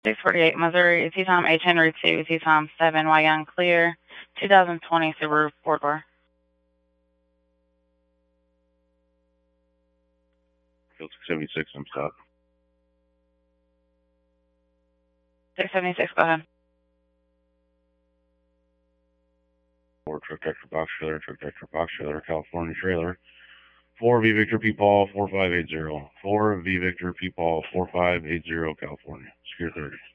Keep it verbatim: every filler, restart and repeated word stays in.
six forty-eight Missouri, T Tom H Henry two, T Tom seven Y Young clear, two thousand twenty Subaru four door. Field six seventy-six, I'm stopped. six seventy-six, go ahead. Four truck tractor box trailer, truck tractor box trailer, California trailer. Four V Victor P Paul four five eight zero. Four V Victor P Paul four five eight zero, California. Secure thirty.